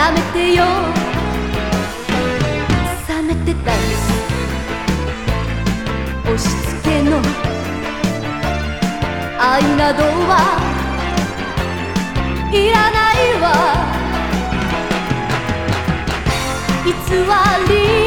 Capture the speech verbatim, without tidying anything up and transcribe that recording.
やめてよ。冷めてた押し付けの愛などはいらないわ。偽り